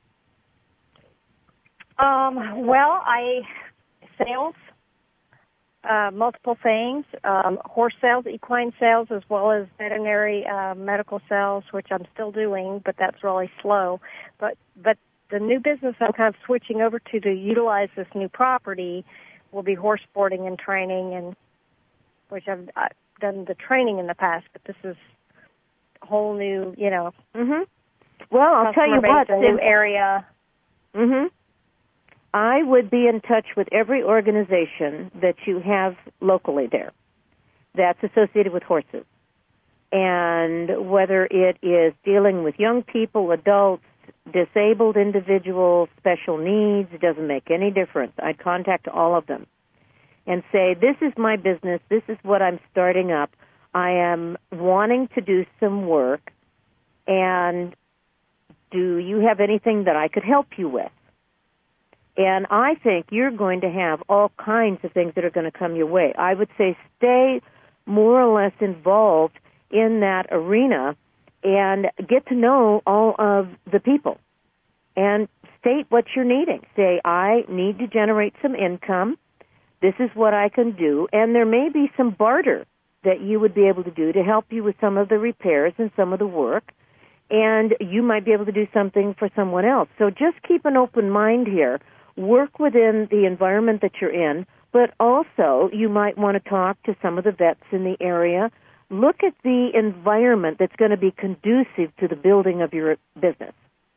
Um, well, I sales, uh, multiple things, um, horse sales, equine sales, as well as veterinary uh, medical sales, which I'm still doing, but that's really slow. But but the new business I'm kind of switching over to to utilize this new property will be horse boarding and training, and which I've, I've done the training in the past, but this is a whole new, you know. Mm-hmm. Well, I'll tell you what, a new area. Mm-hmm. I would be in touch with every organization that you have locally there that's associated with horses. And whether it is dealing with young people, adults, disabled individuals, special needs, it doesn't make any difference. I'd contact all of them and say, this is my business, this is what I'm starting up. I am wanting to do some work, and do you have anything that I could help you with? And I think you're going to have all kinds of things that are going to come your way. I would say stay more or less involved in that arena and get to know all of the people and state what you're needing. Say, I need to generate some income. This is what I can do. And there may be some barter that you would be able to do to help you with some of the repairs and some of the work. And you might be able to do something for someone else. So just keep an open mind here. Work within the environment that you're in, but also you might want to talk to some of the vets in the area. Look at the environment that's going to be conducive to the building of your business.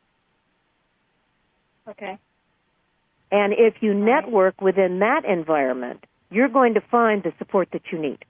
Okay. And if you network within that environment, you're going to find the support that you need.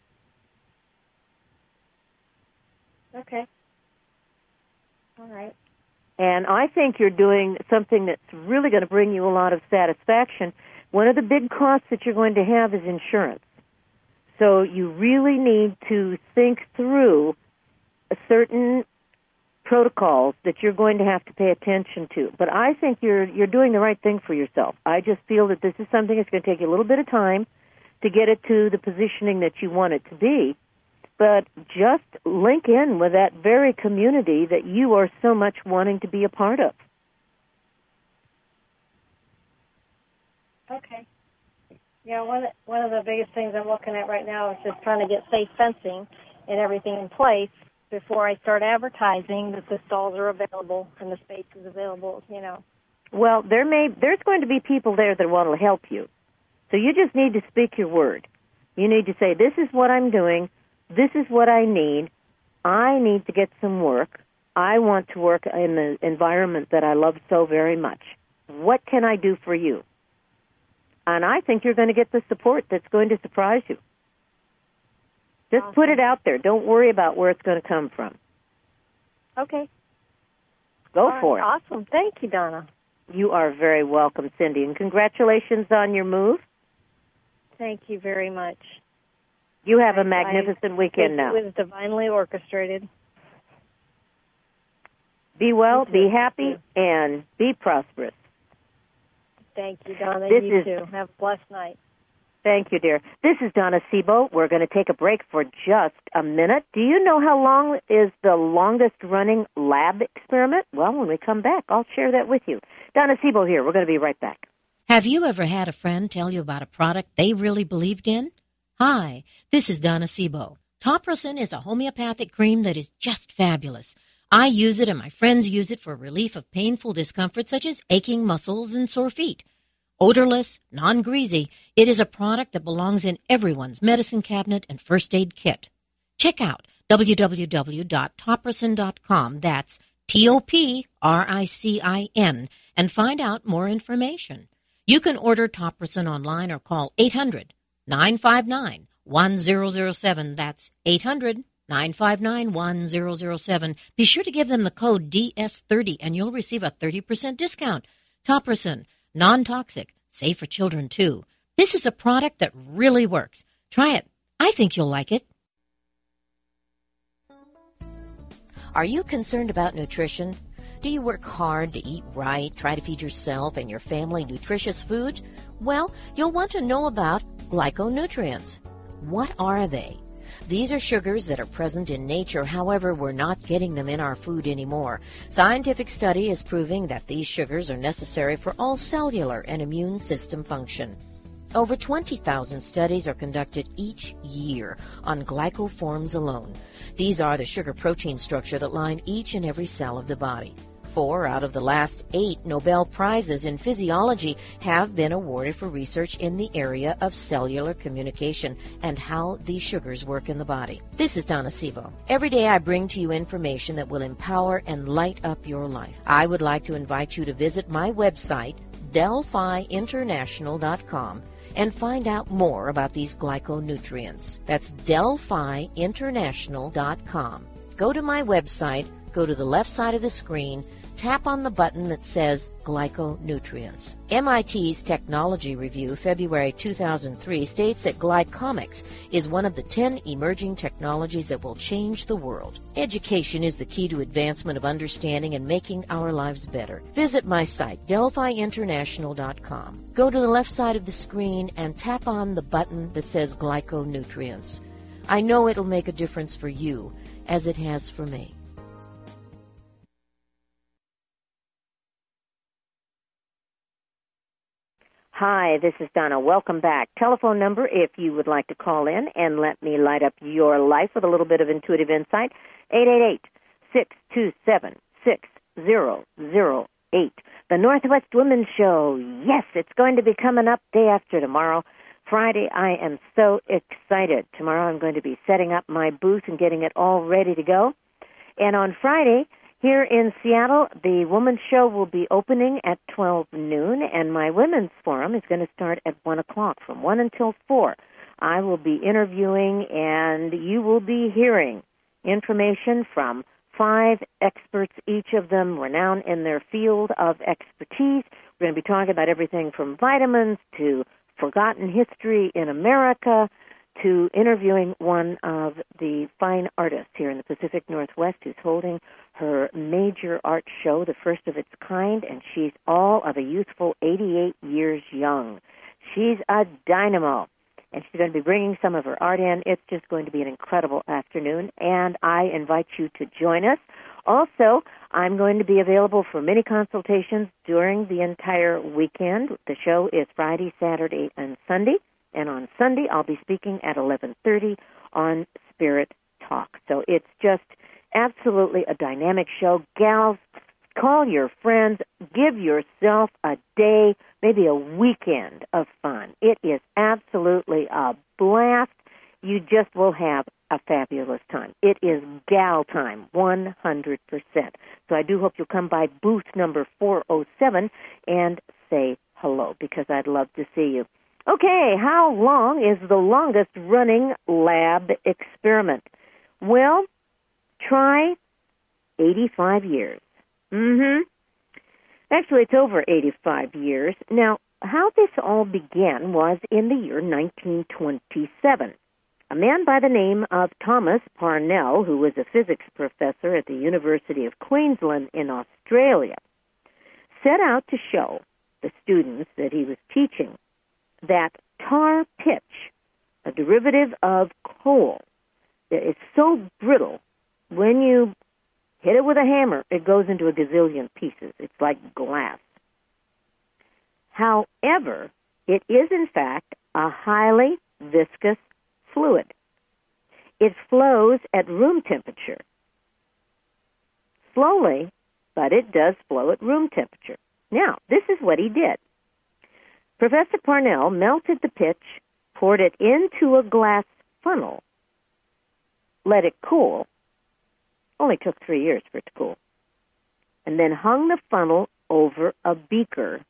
Okay. All right. And I think you're doing something that's really going to bring you a lot of satisfaction. One of the big costs that you're going to have is insurance. So you really need to think through certain protocols that you're going to have to pay attention to. But I think you're you're doing the right thing for yourself. I just feel that this is something that's going to take you a little bit of time to get it to the positioning that you want it to be. But just link in with that very community that you are so much wanting to be a part of. Okay. Yeah, one one of the biggest things I'm looking at right now is just trying to get safe fencing and everything in place before I start advertising that the stalls are available and the space is available, you know. Well, there may there's going to be people there that want to help you. So you just need to speak your word. You need to say, this is what I'm doing. This is what I need. I need to get some work. I want to work in the environment that I love so very much. What can I do for you? And I think you're going to get the support that's going to surprise you. Just Awesome. Put it out there. Don't worry about where it's going to come from. Okay. Go All for right, it. Awesome. Thank you, Donna. You are very welcome, Cindy, and congratulations on your move. Thank you very much. You have a I- magnificent I weekend think now. It was divinely orchestrated. Be well, You too. be happy, and be prosperous. Thank you, Donna. This you is- too. Have a blessed night. Thank you, dear. This is Donna Sebo. We're going to take a break for just a minute. Do you know how long is the longest-running lab experiment? Well, when we come back, I'll share that with you. Donna Sebo here. We're going to be right back. Have you ever had a friend tell you about a product they really believed in? Hi, this is Donna Sebo. Topricin is a homeopathic cream that is just fabulous. I use it and my friends use it for relief of painful discomfort such as aching muscles and sore feet. Odorless, non-greasy, it is a product that belongs in everyone's medicine cabinet and first aid kit. Check out w w w dot topricin dot com, that's T O P R I C I N, and find out more information. You can order Topricin online or call eight hundred, nine five nine, one zero zero seven, that's eight hundred, nine five nine, one zero zero seven. Be sure to give them the code D S thirty and you'll receive a thirty percent discount. Topricin, non-toxic, safe for children too. This is a product that really works. Try it. I think you'll like it. Are you concerned about nutrition? Do you work hard to eat right, try to feed yourself and your family nutritious food? Well, you'll want to know about glyconutrients. What are they? These are sugars that are present in nature, however, we're not getting them in our food anymore. Scientific study is proving that these sugars are necessary for all cellular and immune system function. Over twenty thousand studies are conducted each year on glycoforms alone. These are the sugar-protein structure that line each and every cell of the body. Four out of the last eight Nobel Prizes in physiology have been awarded for research in the area of cellular communication and how these sugars work in the body. This is Donna Sebo. Every day I bring to you information that will empower and light up your life. I would like to invite you to visit my website, delphi international dot com, and find out more about these glyconutrients. That's delphi international dot com. Go to my website, go to the left side of the screen, tap on the button that says Glyconutrients. M I T's Technology Review, February two thousand three, states that glycomics is one of the ten emerging technologies that will change the world. Education is the key to advancement of understanding and making our lives better. Visit my site, delphi international dot com. Go to the left side of the screen and tap on the button that says Glyconutrients. I know it'll make a difference for you, as it has for me. Hi, this is Donna. Welcome back. Telephone number if you would like to call in and let me light up your life with a little bit of intuitive insight, eight eight eight, six two seven, six zero zero eight. The Northwest Women's Show. Yes, it's going to be coming up day after tomorrow, Friday. I am so excited. Tomorrow I'm going to be setting up my booth and getting it all ready to go. And on Friday, here in Seattle, the Women's Show will be opening at twelve noon, and my Women's Forum is going to start at one o'clock, from one until four. I will be interviewing, and you will be hearing information from five experts, each of them renowned in their field of expertise. We're going to be talking about everything from vitamins to forgotten history in America, to interviewing one of the fine artists here in the Pacific Northwest who's holding her major art show, the first of its kind, and she's all of a youthful eighty-eight years young. She's a dynamo, and she's going to be bringing some of her art in. It's just going to be an incredible afternoon, and I invite you to join us. Also, I'm going to be available for many consultations during the entire weekend. The show is Friday, Saturday, and Sunday. And on Sunday, I'll be speaking at eleven thirty on Spirit Talk. So it's just absolutely a dynamic show. Gals, call your friends. Give yourself a day, maybe a weekend of fun. It is absolutely a blast. You just will have a fabulous time. It is gal time, one hundred percent. So I do hope you'll come by booth number four oh seven and say hello, because I'd love to see you. Okay, how long is the longest running lab experiment? Well, try eighty-five years. Mm-hmm. Actually, it's over eighty-five years. Now, how this all began was in the year nineteen twenty-seven. A man by the name of Thomas Parnell, who was a physics professor at the University of Queensland in Australia, set out to show the students that he was teaching that tar pitch, a derivative of coal, is so brittle, when you hit it with a hammer, it goes into a gazillion pieces. It's like glass. However, it is, in fact, a highly viscous fluid. It flows at room temperature. Slowly, but it does flow at room temperature. Now, this is what he did. Professor Parnell melted the pitch, poured it into a glass funnel, let it cool. Only took three years for it to cool. And then hung the funnel over a beaker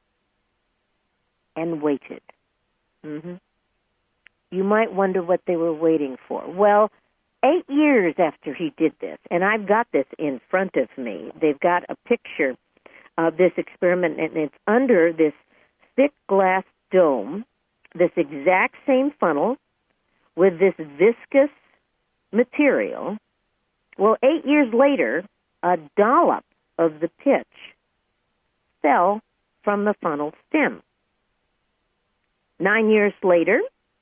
and waited. Mm-hmm. You might wonder what they were waiting for. Well, eight years after he did this, and I've got this in front of me, they've got a picture of this experiment, and it's under this thick glass dome, this exact same funnel with this viscous material. Well, eight years later, a dollop of the pitch fell from the funnel stem. Nine years later,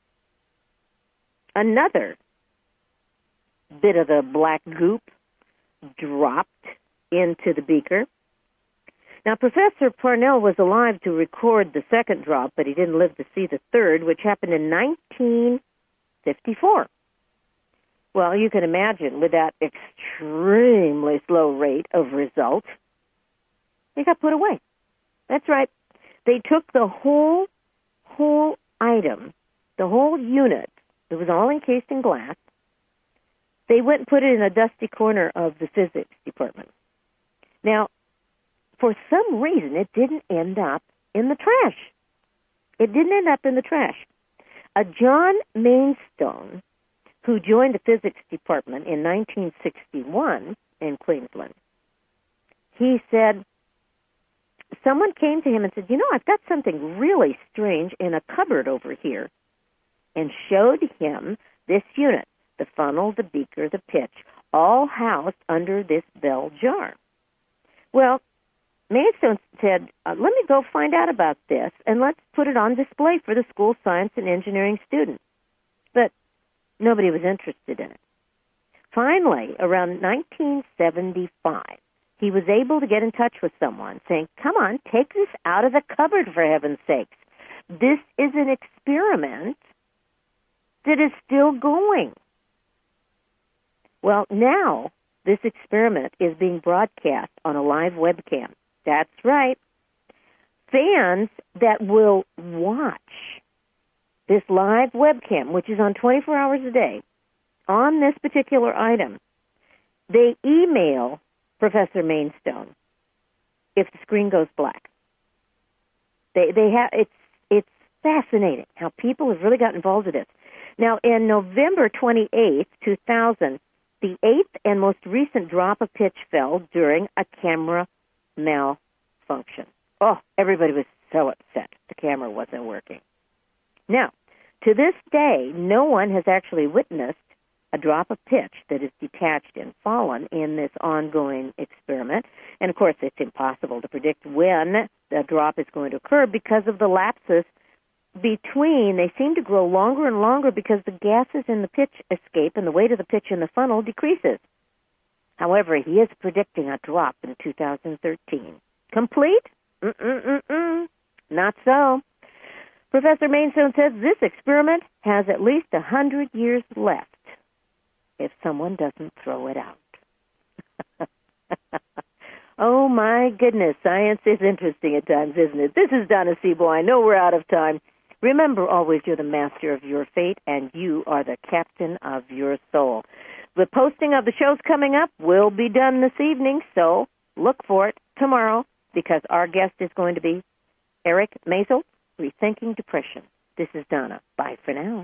another bit of the black goop dropped into the beaker. Now, Professor Parnell was alive to record the second drop, but he didn't live to see the third, which happened in nineteen fifty-four. Well, you can imagine, with that extremely slow rate of result, they got put away. That's right. They took the whole, whole item, the whole unit, it was all encased in glass. They went and put it in a dusty corner of the physics department. Now, for some reason, it didn't end up in the trash. It didn't end up in the trash. A John Mainstone, who joined the physics department in nineteen sixty-one in Queensland, he said, someone came to him and said, you know, I've got something really strange in a cupboard over here, and showed him this unit, the funnel, the beaker, the pitch, all housed under this bell jar. Well, Mainstone said, uh, let me go find out about this, and let's put it on display for the school science and engineering students. But nobody was interested in it. Finally, around nineteen seventy-five, he was able to get in touch with someone saying, come on, take this out of the cupboard, for heaven's sakes. This is an experiment that is still going. Well, now this experiment is being broadcast on a live webcam. That's right. Fans that will watch this live webcam, which is on twenty-four hours a day, on this particular item, they email Professor Mainstone if the screen goes black. They they have it's it's fascinating how people have really got involved with this. Now, in November twenty-eighth, two thousand, the eighth and most recent drop of pitch fell during a camera malfunction. Oh, everybody was so upset the camera wasn't working. Now, to this day, no one has actually witnessed a drop of pitch that is detached and fallen in this ongoing experiment. And, of course, it's impossible to predict when the drop is going to occur because of the lapses between. They seem to grow longer and longer because the gases in the pitch escape and the weight of the pitch in the funnel decreases. However, he is predicting a drop in two thousand thirteen. Complete? Mm-mm-mm-mm. Not so. Professor Mainstone says this experiment has at least one hundred years left if someone doesn't throw it out. Oh, my goodness. Science is interesting at times, isn't it? This is Donna Sebo. I know we're out of time. Remember always you're the master of your fate, and you are the captain of your soul. The posting of the shows coming up will be done this evening, so look for it tomorrow, because our guest is going to be Eric Maisel, Rethinking Depression. This is Donna. Bye for now.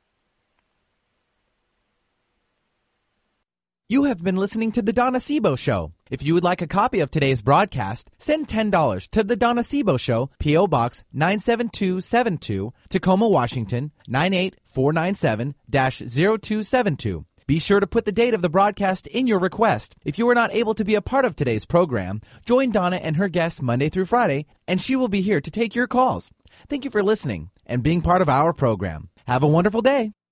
You have been listening to The Donna Sebo Show. If you would like a copy of today's broadcast, send ten dollars to The Donna Sebo Show, P O. Box nine seven two seven two, Tacoma, Washington, nine eight four nine seven dash zero two seven two. Be sure to put the date of the broadcast in your request. If you are not able to be a part of today's program, join Donna and her guests Monday through Friday, and she will be here to take your calls. Thank you for listening and being part of our program. Have a wonderful day.